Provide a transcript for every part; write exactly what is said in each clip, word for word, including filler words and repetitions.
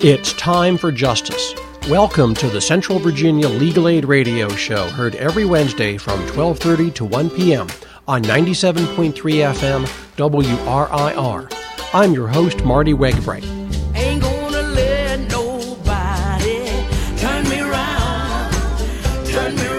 It's time for justice. Welcome to the Central Virginia Legal Aid Radio Show, heard every Wednesday from twelve thirty to one p.m. on ninety-seven point three F M W R I R. I'm your host, Marty Wegbright. Ain't gonna let nobody turn me around, turn me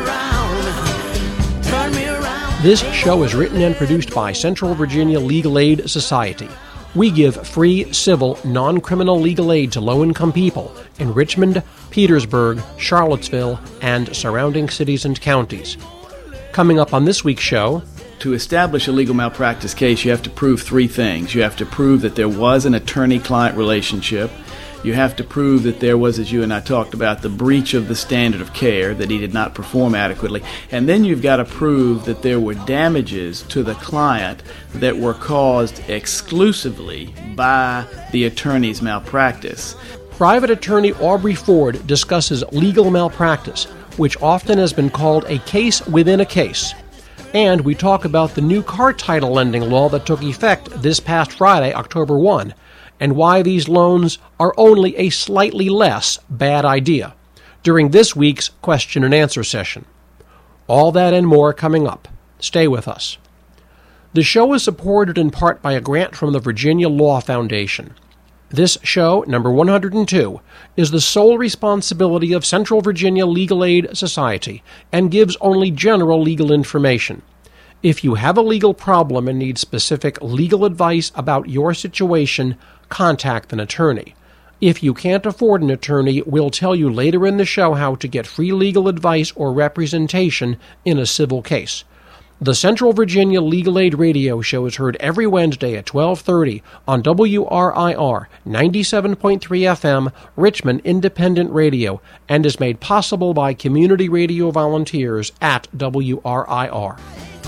around, turn me around. This show is written and produced by Central Virginia Legal Aid Society. We give free, civil, non-criminal legal aid to low-income people in Richmond, Petersburg, Charlottesville, and surrounding cities and counties. Coming up on this week's show, to establish a legal malpractice case, you have to prove three things. You have to prove that there was an attorney-client relationship. You have to prove that there was, as you and I talked about, the breach of the standard of care, that he did not perform adequately. And then you've got to prove that there were damages to the client that were caused exclusively by the attorney's malpractice. Private attorney Aubrey Ford discusses legal malpractice, which often has been called a case within a case. And we talk about the new car title lending law that took effect this past Friday, October first, and why these loans are only a slightly less bad idea during this week's question and answer session. All that and more coming up. Stay with us. The show is supported in part by a grant from the Virginia Law Foundation. This show, number one hundred two, is the sole responsibility of Central Virginia Legal Aid Society and gives only general legal information. If you have a legal problem and need specific legal advice about your situation, contact an attorney. If you can't afford an attorney, we'll tell you later in the show how to get free legal advice or representation in a civil case. The Central Virginia Legal Aid Radio Show is heard every Wednesday at twelve thirty on W R I R ninety-seven point three F M, Richmond Independent Radio, and is made possible by community radio volunteers at W R I R.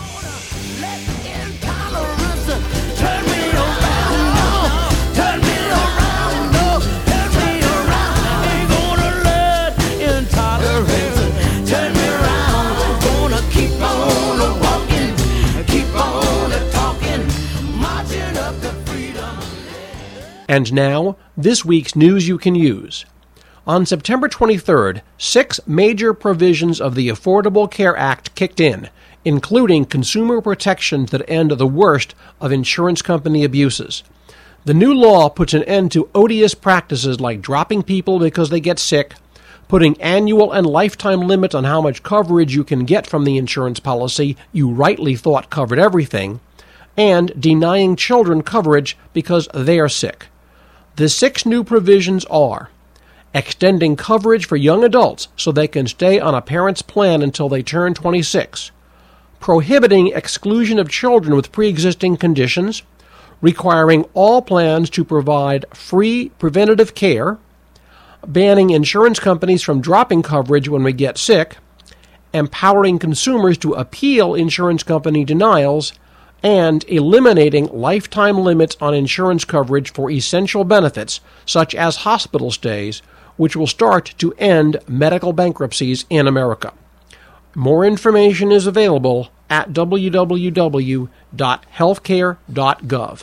And now, this week's news you can use. On September twenty-third, six major provisions of the Affordable Care Act kicked in, including consumer protections that end the worst of insurance company abuses. The new law puts an end to odious practices like dropping people because they get sick, putting annual and lifetime limits on how much coverage you can get from the insurance policy you rightly thought covered everything, and denying children coverage because they are sick. The six new provisions are extending coverage for young adults so they can stay on a parent's plan until they turn twenty-six, prohibiting exclusion of children with pre-existing conditions, requiring all plans to provide free preventative care, banning insurance companies from dropping coverage when we get sick, empowering consumers to appeal insurance company denials, and eliminating lifetime limits on insurance coverage for essential benefits, such as hospital stays, which will start to end medical bankruptcies in America. More information is available at w w w dot healthcare dot gov.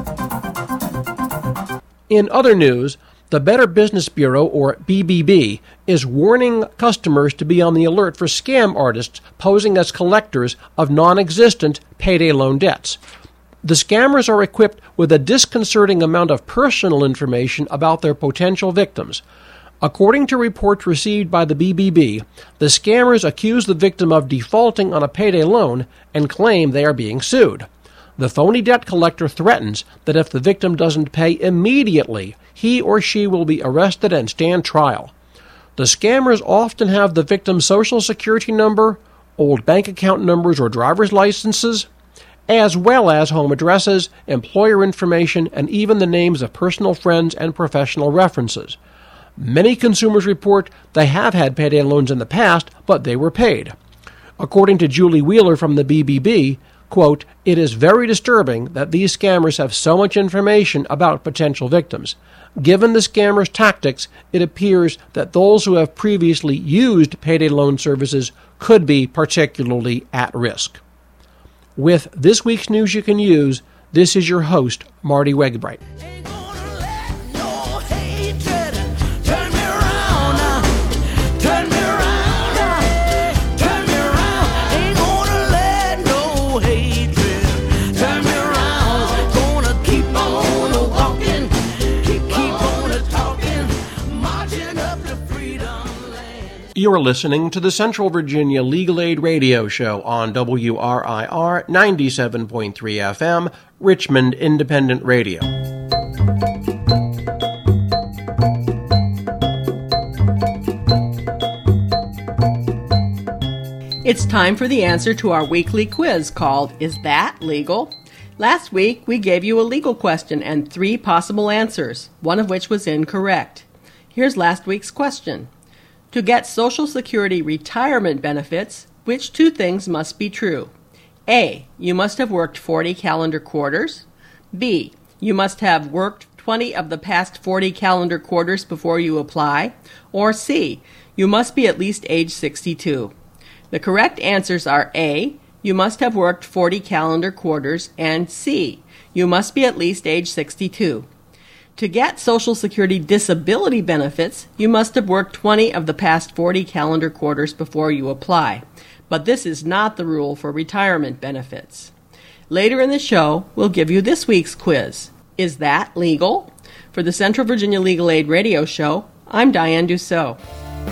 In other news, the Better Business Bureau, or B B B, is warning customers to be on the alert for scam artists posing as collectors of non-existent payday loan debts. The scammers are equipped with a disconcerting amount of personal information about their potential victims. According to reports received by the B B B, the scammers accuse the victim of defaulting on a payday loan and claim they are being sued. The phony debt collector threatens that if the victim doesn't pay immediately, he or she will be arrested and stand trial. The scammers often have the victim's social security number, old bank account numbers or driver's licenses, as well as home addresses, employer information, and even the names of personal friends and professional references. Many consumers report they have had payday loans in the past, but they were paid. According to Julie Wheeler from the B B B, quote, "It is very disturbing that these scammers have so much information about potential victims. Given the scammers' tactics, it appears that those who have previously used payday loan services could be particularly at risk." With this week's news you can use, this is your host, Marty Wegbright. Ain't gonna let no hatred You're listening to the Central Virginia Legal Aid Radio Show on W R I R ninety-seven point three F M, Richmond Independent Radio. It's time for the answer to our weekly quiz called, Is That Legal? Last week, we gave you a legal question and three possible answers, one of which was incorrect. Here's last week's question. To get Social Security retirement benefits, which two things must be true? A. You must have worked forty calendar quarters. B. You must have worked twenty of the past forty calendar quarters before you apply. Or C. You must be at least age sixty-two. The correct answers are A. You must have worked forty calendar quarters, and C. You must be at least age sixty-two. To get Social Security disability benefits, you must have worked twenty of the past forty calendar quarters before you apply. But this is not the rule for retirement benefits. Later in the show, we'll give you this week's quiz. Is that legal? For the Central Virginia Legal Aid Radio Show, I'm Diane Dussault.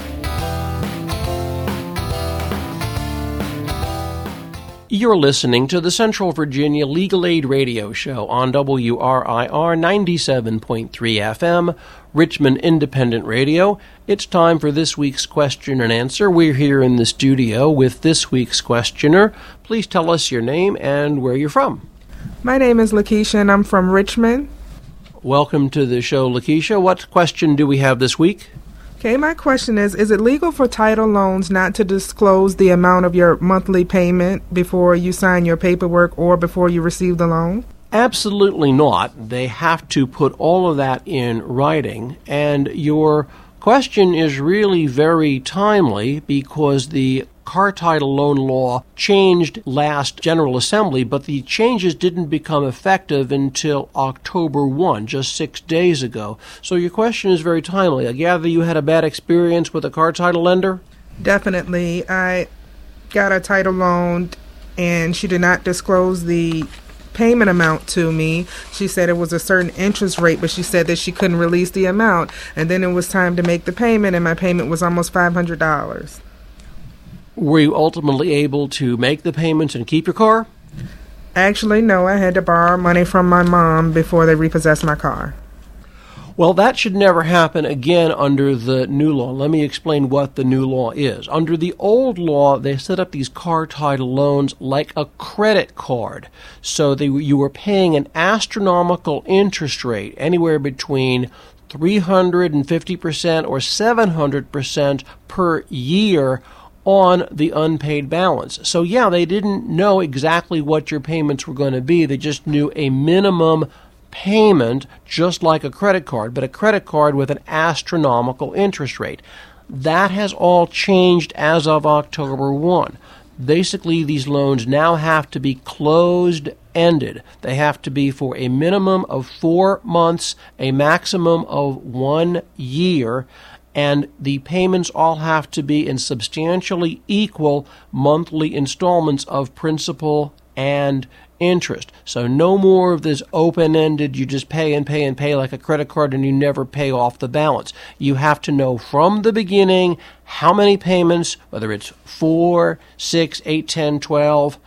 You're listening to the Central Virginia Legal Aid Radio Show on W R I R ninety-seven point three F M, Richmond Independent Radio. It's time for this week's question and answer. We're here in the studio with this week's questioner. Please tell us your name and where you're from. My name is Lakeisha, and I'm from Richmond. Welcome to the show, Lakeisha. What question do we have this week? Okay, my question is, is it legal for title loans not to disclose the amount of your monthly payment before you sign your paperwork or before you receive the loan? Absolutely not. They have to put all of that in writing, and your question is really very timely because the car title loan law changed last General Assembly, but the changes didn't become effective until October first, just six days ago. So your question is very timely. I gather you had a bad experience with a car title lender? Definitely. I got a title loan, and she did not disclose the payment amount to me. She said it was a certain interest rate, but she said that she couldn't release the amount. And then it was time to make the payment, and my payment was almost five hundred dollars. Were you ultimately able to make the payments and keep your car? Actually, no. I had to borrow money from my mom before they repossessed my car. Well, that should never happen again under the new law. Let me explain what the new law is. Under the old law, they set up these car title loans like a credit card. So they, you were paying an astronomical interest rate, anywhere between three hundred fifty percent or seven hundred percent per year on the unpaid balance. So yeah, they didn't know exactly what your payments were going to be. They just knew a minimum payment, just like a credit card, but a credit card with an astronomical interest rate. That has all changed as of October first. Basically, these loans now have to be closed-ended. They have to be for a minimum of four months, a maximum of one year, and the payments all have to be in substantially equal monthly installments of principal and interest. So no more of this open-ended, you just pay and pay and pay like a credit card and you never pay off the balance. You have to know from the beginning how many payments, whether it's four, six, eight, ten, twelve,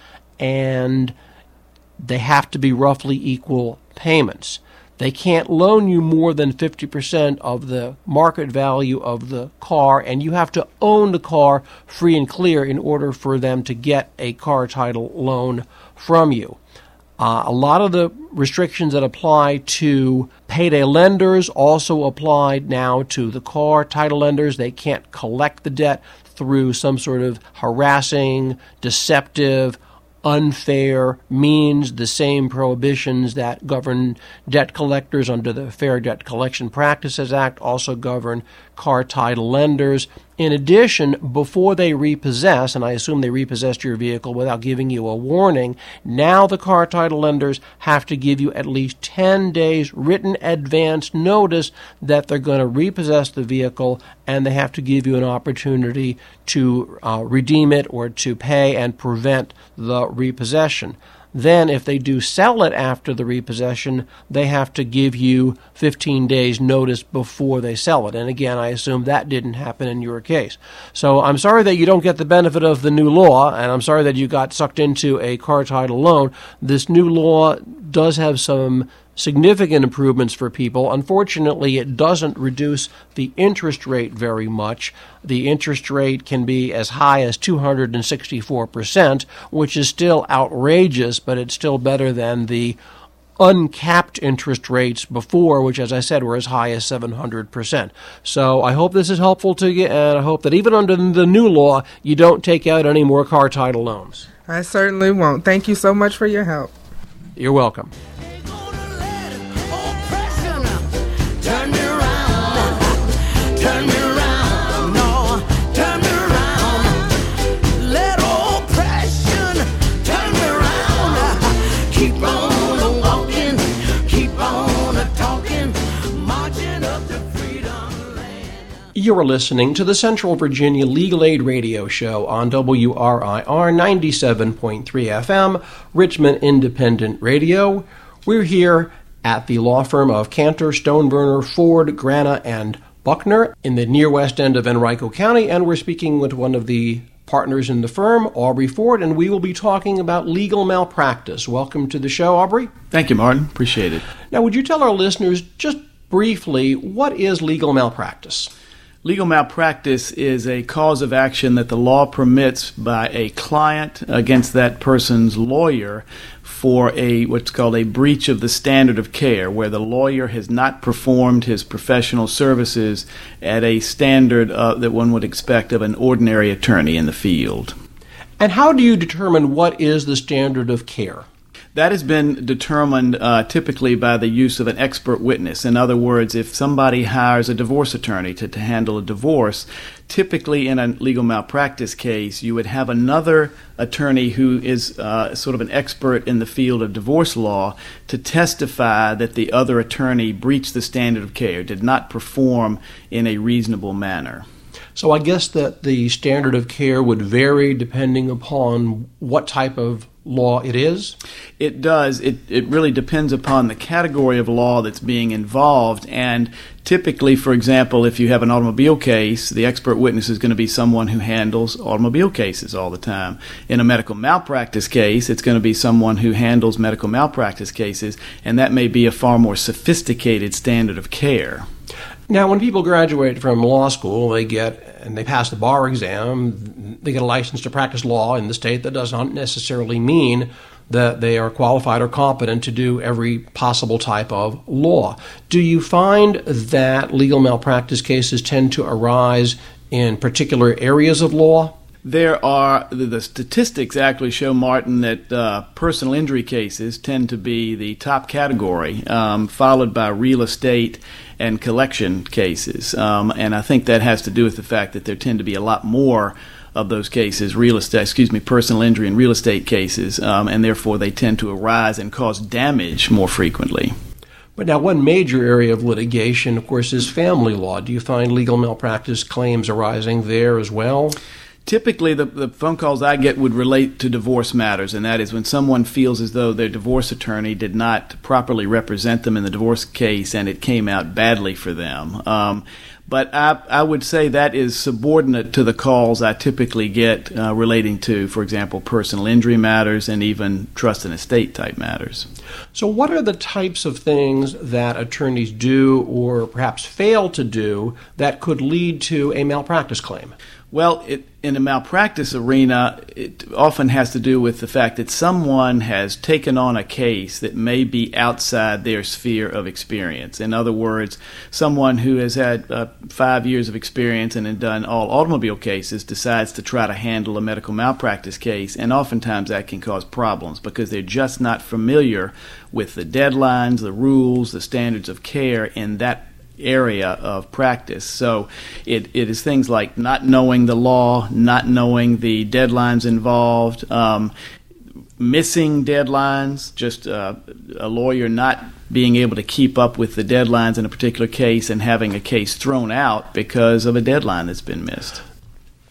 and they have to be roughly equal payments. They can't loan you more than fifty percent of the market value of the car, and you have to own the car free and clear in order for them to get a car title loan from you. Uh, a lot of the restrictions that apply to payday lenders also apply now to the car title lenders. They can't collect the debt through some sort of harassing, deceptive, unfair means. The same prohibitions that govern debt collectors under the Fair Debt Collection Practices Act also govern car title lenders. In addition, before they repossess, and I assume they repossessed your vehicle without giving you a warning, now the car title lenders have to give you at least ten days written advance notice that they're going to repossess the vehicle, and they have to give you an opportunity to uh, redeem it or to pay and prevent the repossession. Then if they do sell it after the repossession, they have to give you fifteen days notice before they sell it. And again, I assume that didn't happen in your case. So I'm sorry that you don't get the benefit of the new law, and I'm sorry that you got sucked into a car title loan. This new law does have some significant improvements for people. Unfortunately, it doesn't reduce the interest rate very much. The interest rate can be as high as two hundred sixty-four percent, which is still outrageous, but it's still better than the uncapped interest rates before, which, as I said, were as high as seven hundred percent. So I hope this is helpful to you, and I hope that even under the new law, you don't take out any more car title loans. I certainly won't. Thank you so much for your help. You're welcome. Turn me around, turn me around, no, turn me around. Let oppression turn me around. Keep on walking, keep on talking, marching up to freedom land. You're listening to the Central Virginia Legal Aid Radio Show on W R I R ninety-seven point three F M, Richmond Independent Radio. We're here at the law firm of Cantor, Stoneburner, Ford, Grana, and Buckner in the near west end of Henrico County, and we're speaking with one of the partners in the firm, Aubrey Ford, and we will be talking about legal malpractice. Welcome to the show, Aubrey. Thank you, Martin. Appreciate it. Now, would you tell our listeners just briefly what is legal malpractice? Legal malpractice is a cause of action that the law permits by a client against that person's lawyer for a what's called a breach of the standard of care, where the lawyer has not performed his professional services at a standard uh, that one would expect of an ordinary attorney in the field. And how do you determine what is the standard of care? That has been determined uh, typically by the use of an expert witness. In other words, if somebody hires a divorce attorney to, to handle a divorce, typically in a legal malpractice case, you would have another attorney who is uh, sort of an expert in the field of divorce law to testify that the other attorney breached the standard of care, did not perform in a reasonable manner. So I guess that the standard of care would vary depending upon what type of law it is? It does. It it really depends upon the category of law that's being involved. And typically, for example, if you have an automobile case, the expert witness is going to be someone who handles automobile cases all the time. In a medical malpractice case, it's going to be someone who handles medical malpractice cases, and that may be a far more sophisticated standard of care. Now, when people graduate from law school, they get and they pass the bar exam, they get a license to practice law in the state. That does not necessarily mean that they are qualified or competent to do every possible type of law. Do you find that legal malpractice cases tend to arise in particular areas of law? There are, the statistics actually show, Martin, that uh, personal injury cases tend to be the top category, um, followed by real estate and collection cases. Um, and I think that has to do with the fact that there tend to be a lot more of those cases, real estate, excuse me, personal injury and real estate cases, um, and therefore they tend to arise and cause damage more frequently. But now one major area of litigation, of course, is family law. Do you find legal malpractice claims arising there as well? Typically, the, the phone calls I get would relate to divorce matters, and that is when someone feels as though their divorce attorney did not properly represent them in the divorce case and it came out badly for them. Um, but I, I would say that is subordinate to the calls I typically get uh, relating to, for example, personal injury matters and even trust and estate type matters. So what are the types of things that attorneys do or perhaps fail to do that could lead to a malpractice claim? Well, it, in a malpractice arena, it often has to do with the fact that someone has taken on a case that may be outside their sphere of experience. In other words, someone who has had uh, five years of experience and has done all automobile cases decides to try to handle a medical malpractice case, and oftentimes that can cause problems because they're just not familiar with the deadlines, the rules, the standards of care in that area of practice. So it, it is things like not knowing the law, not knowing the deadlines involved, um, missing deadlines, just uh, a lawyer not being able to keep up with the deadlines in a particular case and having a case thrown out because of a deadline that's been missed.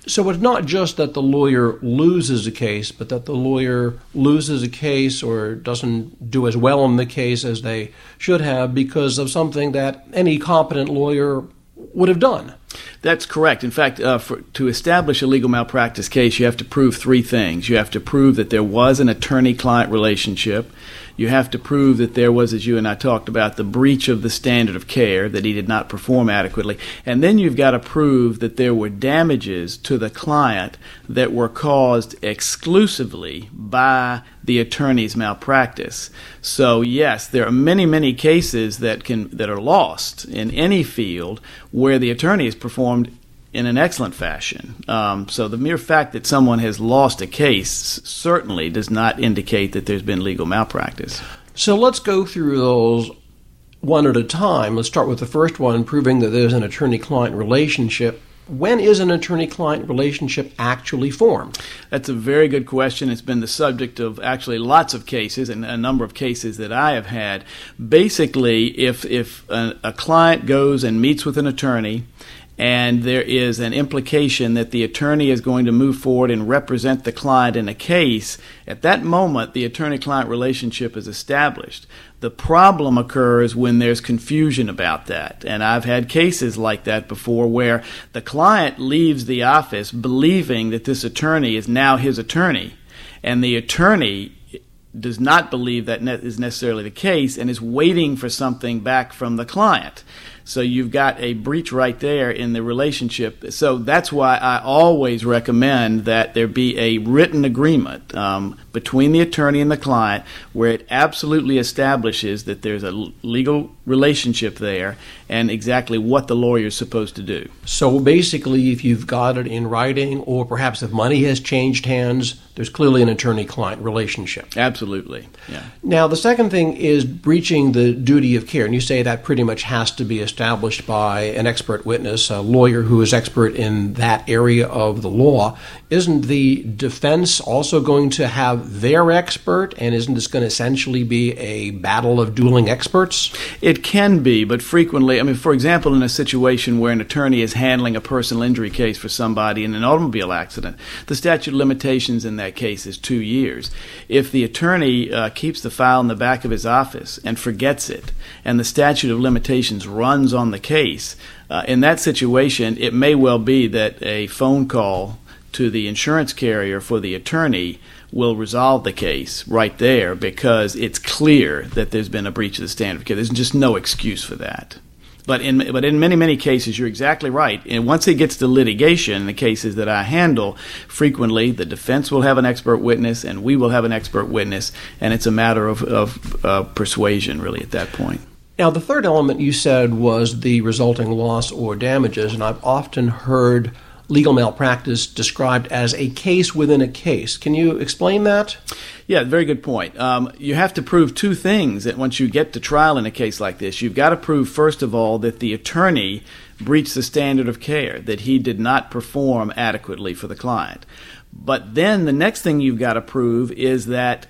So it's not just that the lawyer loses a case, but that the lawyer loses a case or doesn't do as well in the case as they should have because of something that any competent lawyer would have done. That's correct. In fact, uh, for, to establish a legal malpractice case, you have to prove three things. You have to prove that there was an attorney-client relationship. You have to prove that there was, as you and I talked about, the breach of the standard of care, that he did not perform adequately. And then you've got to prove that there were damages to the client that were caused exclusively by the attorney's malpractice. So yes, there are many, many cases that can that are lost in any field where the attorney has performed in an excellent fashion. Um, so the mere fact that someone has lost a case certainly does not indicate that there's been legal malpractice. So let's go through those one at a time. Let's start with the first one, proving that there's an attorney-client relationship. When is an attorney-client relationship actually formed? That's a very good question. It's been the subject of actually lots of cases and a number of cases that I have had. Basically, if, if a, a client goes and meets with an attorney and there is an implication that the attorney is going to move forward and represent the client in a case, at that moment the attorney-client relationship is established. The problem occurs when there's confusion about that. And I've had cases like that before where the client leaves the office believing that this attorney is now his attorney, and the attorney does not believe that is necessarily the case and is waiting for something back from the client. So you've got a breach right there in the relationship. So that's why I always recommend that there be a written agreement um, between the attorney and the client where it absolutely establishes that there's a legal relationship there and exactly what the lawyer is supposed to do. So basically, if you've got it in writing, or perhaps if money has changed hands, there's clearly an attorney-client relationship. Absolutely, yeah. Now, the second thing is breaching the duty of care, and you say that pretty much has to be established by an expert witness, a lawyer who is expert in that area of the law. Isn't the defense also going to have their expert, and isn't this going to essentially be a battle of dueling experts? It can be, but frequently, I mean, for example, in a situation where an attorney is handling a personal injury case for somebody in an automobile accident, the statute of limitations in that case is two years. If the attorney uh, keeps the file in the back of his office and forgets it, and the statute of limitations runs on the case, uh, in that situation, it may well be that a phone call to the insurance carrier for the attorney will resolve the case right there because it's clear that there's been a breach of the standard of care. There's just no excuse for that. But in but in many, many cases, you're exactly right. And once it gets to litigation, in the cases that I handle, frequently the defense will have an expert witness and we will have an expert witness, and it's a matter of, of uh, persuasion, really, at that point. Now, the third element you said was the resulting loss or damages, and I've often heard legal malpractice described as a case within a case. Can you explain that? Yeah, very good point. Um, you have to prove two things that once you get to trial in a case like this. You've got to prove, first of all, that the attorney breached the standard of care, that he did not perform adequately for the client. But then the next thing you've got to prove is that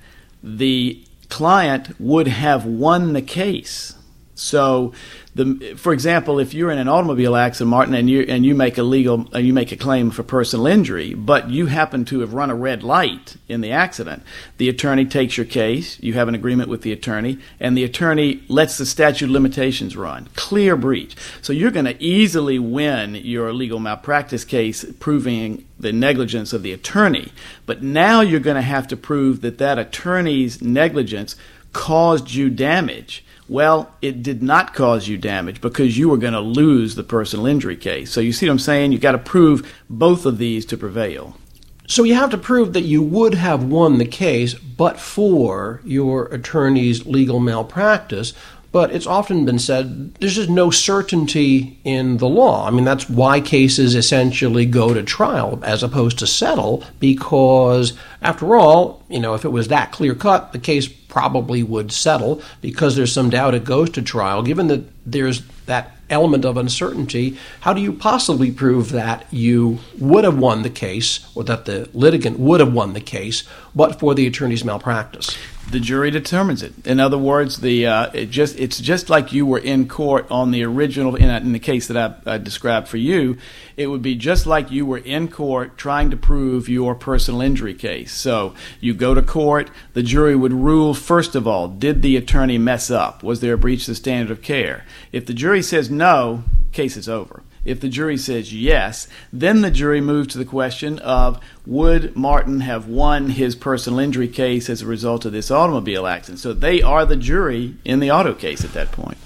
the client would have won the case. So, the, for example, if you're in an automobile accident, Martin, and you and you make a legal, uh, you make a claim for personal injury, but you happen to have run a red light in the accident, the attorney takes your case. You have an agreement with the attorney, and the attorney lets the statute of limitations run. Clear breach. So you're going to easily win your legal malpractice case, proving the negligence of the attorney. But now you're going to have to prove that that attorney's negligence caused you damage. Well, it did not cause you damage because you were going to lose the personal injury case. So you see what I'm saying? You've got to prove both of these to prevail. So you have to prove that you would have won the case but for your attorney's legal malpractice. But it's often been said there's just no certainty in the law. I mean, that's why cases essentially go to trial as opposed to settle, because after all, you know, if it was that clear cut, the case probably would settle. Because there's some doubt it goes to trial. Given that there's that element of uncertainty, how do you possibly prove that you would have won the case, or that the litigant would have won the case, but for the attorney's malpractice? The jury determines it. In other words, the uh, it just it's just like you were in court on the original. In, in the case that I, I described for you, it would be just like you were in court trying to prove your personal injury case. So you go to court. The jury would rule, first of all, did the attorney mess up? Was there a breach of the standard of care? If the jury says no, case is over. If the jury says yes, then the jury moves to the question of, would Martin have won his personal injury case as a result of this automobile accident? So they are the jury in the auto case at that point.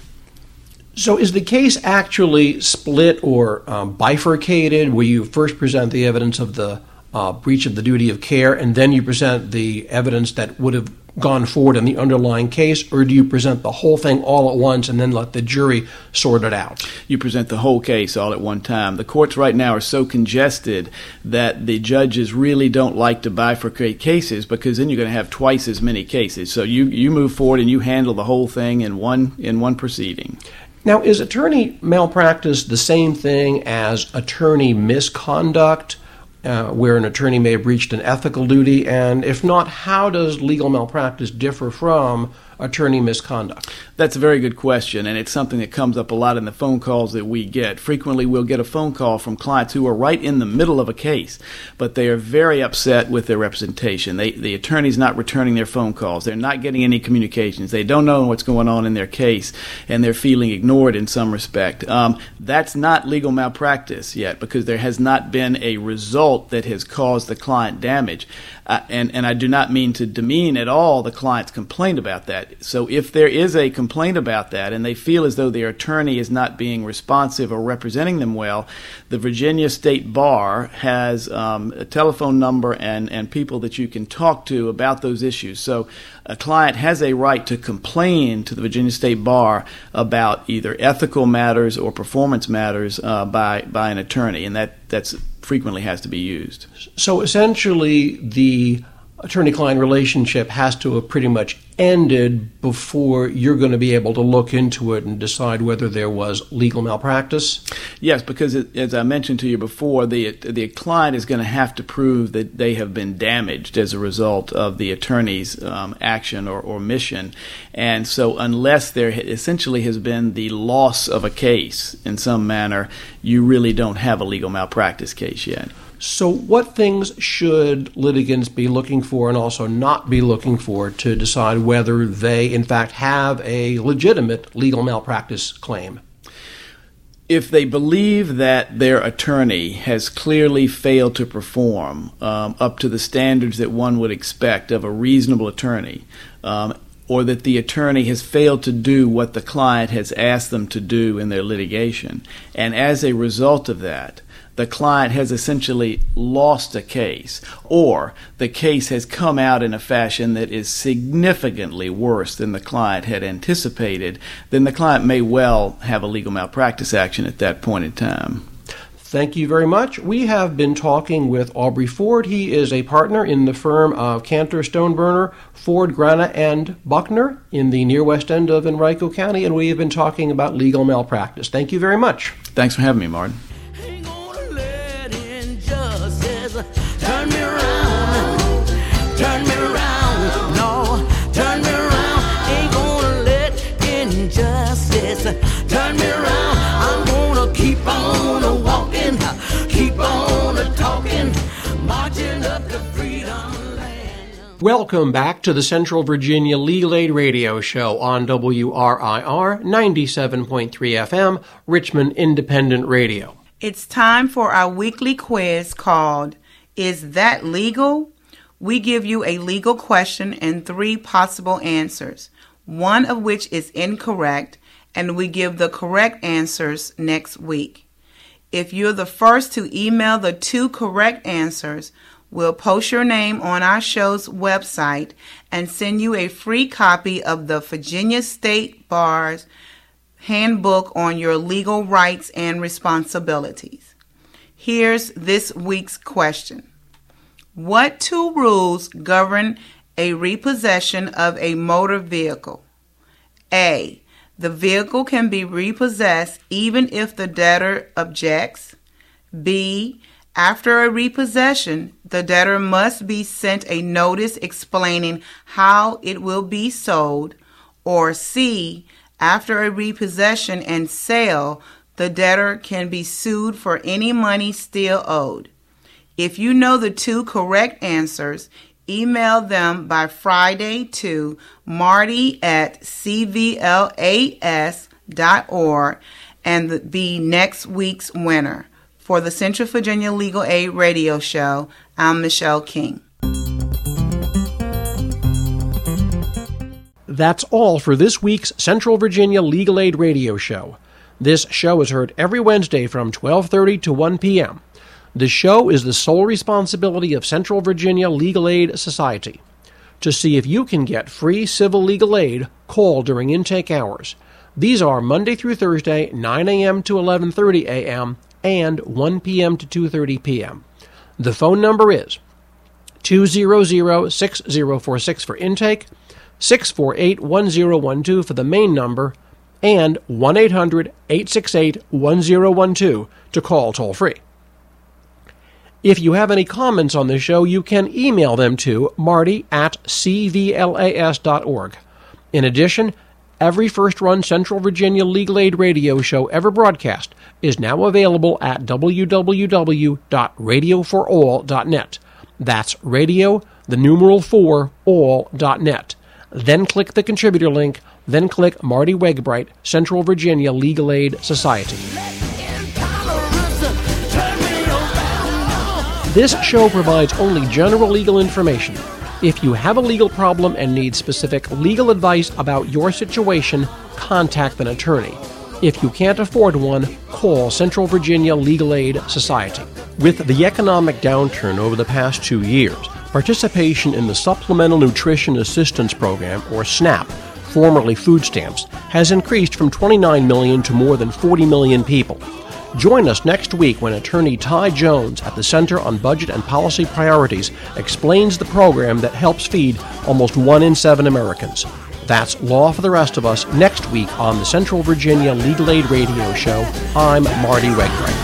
So is the case actually split or um, bifurcated, where you first present the evidence of the uh, breach of the duty of care, and then you present the evidence that would have gone forward in the underlying case, or do you present the whole thing all at once and then let the jury sort it out? You present the whole case all at one time. The courts right now are so congested that the judges really don't like to bifurcate cases, because then you're going to have twice as many cases. So you, you move forward and you handle the whole thing in one in one proceeding. Now, is attorney malpractice the same thing as attorney misconduct, uh, where an attorney may have breached an ethical duty? And if not, how does legal malpractice differ from attorney misconduct? That's a very good question, and it's something that comes up a lot in the phone calls that we get. Frequently, we'll get a phone call from clients who are right in the middle of a case, but they are very upset with their representation. They, the attorney's not returning their phone calls. They're not getting any communications. They don't know what's going on in their case, and they're feeling ignored in some respect. Um, that's not legal malpractice yet, because there has not been a result that has caused the client damage. Uh, and, and I do not mean to demean at all the client's complaint about that. So if there is a complaint about that and they feel as though their attorney is not being responsive or representing them well, the Virginia State Bar has um, a telephone number and, and people that you can talk to about those issues. So a client has a right to complain to the Virginia State Bar about either ethical matters or performance matters uh, by, by an attorney, and that that's frequently has to be used. So essentially, the attorney-client relationship has to have pretty much ended before you're going to be able to look into it and decide whether there was legal malpractice? Yes, because it, as I mentioned to you before, the the client is going to have to prove that they have been damaged as a result of the attorney's um, action or, or mission. And so unless there essentially has been the loss of a case in some manner, you really don't have a legal malpractice case yet. So what things should litigants be looking for and also not be looking for to decide whether they, in fact, have a legitimate legal malpractice claim? If they believe that their attorney has clearly failed to perform um, up to the standards that one would expect of a reasonable attorney, um, or that the attorney has failed to do what the client has asked them to do in their litigation, and as a result of that, the client has essentially lost a case, or the case has come out in a fashion that is significantly worse than the client had anticipated, then the client may well have a legal malpractice action at that point in time. Thank you very much. We have been talking with Aubrey Ford. He is a partner in the firm of Cantor, Stoneburner, Ford, Grana, and Buckner in the near west end of Henrico County, and we have been talking about legal malpractice. Thank you very much. Thanks for having me, Martin. Turn me around, turn me around, no, turn me around. Ain't gonna let injustice turn me around. I'm gonna keep on walking, keep on talking, marching up to freedom land. Welcome back to the Central Virginia Legal Aid Radio Show on W R I R ninety-seven point three F M, Richmond Independent Radio. It's time for our weekly quiz called Is That Legal? We give you a legal question and three possible answers, one of which is incorrect, and we give the correct answers next week. If you're the first to email the two correct answers, we'll post your name on our show's website and send you a free copy of the Virginia State Bar's Handbook on Your Legal Rights and Responsibilities. Here's this week's question. What two rules govern a repossession of a motor vehicle? A. The vehicle can be repossessed even if the debtor objects. B. After a repossession, the debtor must be sent a notice explaining how it will be sold. Or C, after a repossession and sale, the debtor can be sued for any money still owed. If you know the two correct answers, email them by Friday to marty at c v l a s dot org and be next week's winner. For the Central Virginia Legal Aid Radio Show, I'm Michelle King. That's all for this week's Central Virginia Legal Aid Radio Show. This show is heard every Wednesday from twelve thirty to one p.m. The show is the sole responsibility of Central Virginia Legal Aid Society. To see if you can get free civil legal aid, call during intake hours. These are Monday through Thursday, nine a.m. to eleven thirty a.m., and one p.m. to two thirty p.m. The phone number is two hundred, six zero four six for intake, six four eight, one zero one two for the main number, and one eight hundred, eight six eight, one zero one two to call toll-free. If you have any comments on the show, you can email them to marty at c v l a s dot org. In addition, every first-run Central Virginia Legal Aid radio show ever broadcast is now available at w w w dot radio for all dot net. That's radio, the numeral four, all dot net. Then click the contributor link, then click Marty Wegbright, Central Virginia Legal Aid Society. This show provides only general legal information. If you have a legal problem and need specific legal advice about your situation, contact an attorney. If you can't afford one, call Central Virginia Legal Aid Society. With the economic downturn over the past two years, participation in the Supplemental Nutrition Assistance Program, or SNAP, formerly food stamps, has increased from twenty-nine million to more than forty million people. Join us next week when attorney Ty Jones at the Center on Budget and Policy Priorities explains the program that helps feed almost one in seven Americans. That's Law for the Rest of Us next week on the Central Virginia Legal Aid Radio Show. I'm Marty Wegbright.